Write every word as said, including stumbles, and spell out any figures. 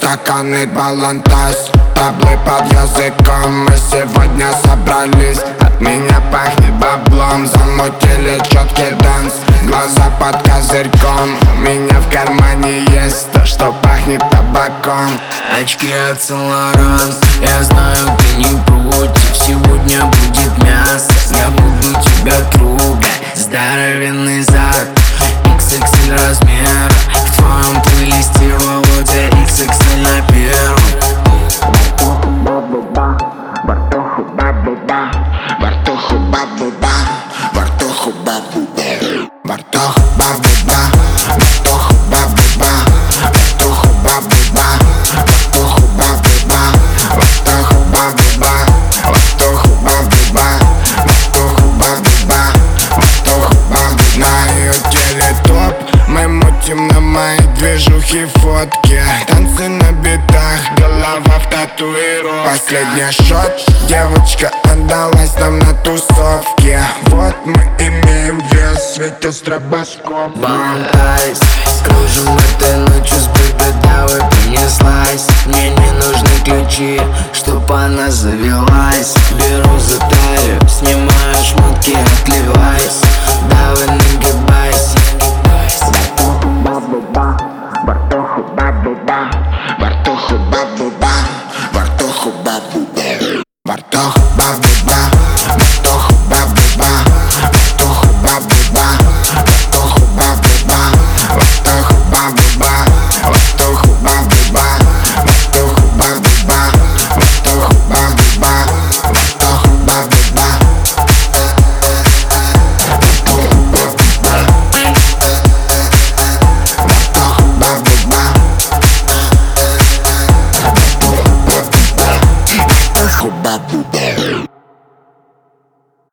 стаканы балантас, таблы под языком. Мы сегодня собрались, от меня пахнет баблом. Замутили четкий данс, глаза под козырьком. У меня в кармане есть то, что пахнет табаком. Очки от Saint-Laurent, я знаю, ты не против. Сегодня будет мясо, я буду тебя трогать. Здоровенный зад, икс икс эль размер. В твоем плейлисте Володя икс икс эль на первом. Бартоху бабуба, Бартоху бабуба, Бартоху бабуба, Бартоху бабуба, Бартоху бабуба, Бартоху бабуба, Бартоху бабуба, Бартоху бабуба, Бартоху бабуба, Бартоху бабуба, Бартоху бабуба. На ее теле топ, мы мутим на моей движухе фотки. Танцы на битах, голова в татуировке. Последний шот, девочка отдалась нам на тусовке. Вот мы имеем вес, светил стробоскоп. Brown eyes, кружим этой ночью с бэйби, давай принеслась. Мне не нужны ключи, чтоб она завелась. Беру за талию, снимаю шмотки, отливайся. Давай нагибай